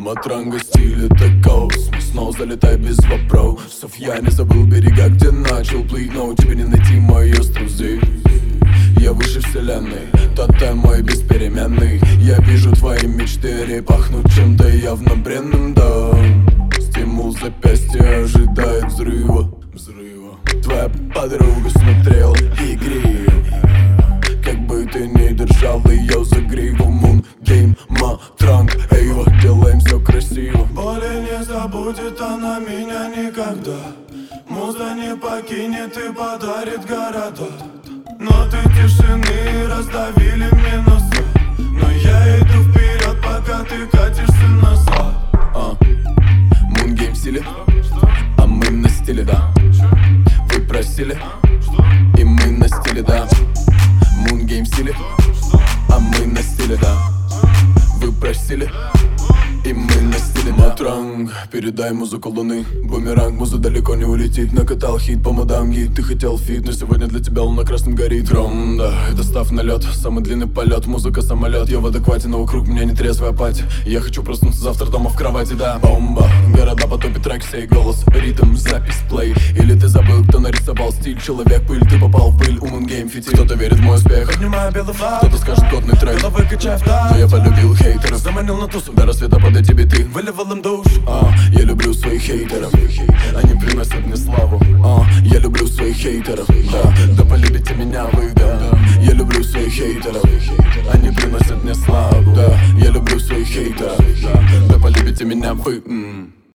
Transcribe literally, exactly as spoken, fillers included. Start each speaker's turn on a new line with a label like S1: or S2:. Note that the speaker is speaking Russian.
S1: Матранга стиль это космос, снова залетай без вопросов. Я не забыл берега, где начал плыть, но тебе не найти мой остров здесь. Я выше вселенной, тотем мой беспеременный. Я вижу твои мечты, пахнут чем-то явно бренным, да. Стимул запястья ожидает взрыва, взрыва. Твоя подруга смотрела и грела, как бы ты ни держал ее за гриву. Moon Game, Матранг, Эйва, делаем все красиво.
S2: Более не забудет она меня никогда. Муза не покинет и подарит города. Ноты тишины раздавили минуса, но я иду вперед, пока ты катишься назад.
S1: а. Moon Game в стиле, а мы на стиле, да. Вы просили, и мы на стиле, да. Moon Game в стиле, а мы на стиле, да. Вы просили, и мы на стиле. Матранг, передай музыку луны. Бумеранг, муза далеко не улетит. Накатал хит по маданге. Ты хотел фит, но сегодня для тебя луна красным горит. Трон, да, это став на лед. Самый длинный полет, музыка самолет. Я в адеквате, но вокруг меня нетрезвая апатия. Я хочу проснуться завтра дома в кровати, да. Бомба, города потопит трек, сей голос, ритм, запись, плей. Или ты забыл, кто нарисовал стиль. Человек, пыль, ты попал в пыль. У Moon Game фитиль. Кто-то верит в мой успех,
S2: Поднимаю белый флаг,
S1: кто-то скажет годный трек,
S2: головы качая в такт.
S1: но я полюбил хейтеров,
S2: заманил на тусу,
S1: до рассвета под эти биты.
S2: выливал им душ.
S1: А, я люблю своих хейтеров, они приносят мне славу. А, я люблю своих хейтеров, да, да полюбите меня вы, да. Я люблю своих хейтеров, они приносят мне славу. Да, я люблю своих хейтеров, да, да полюбите меня вы. М.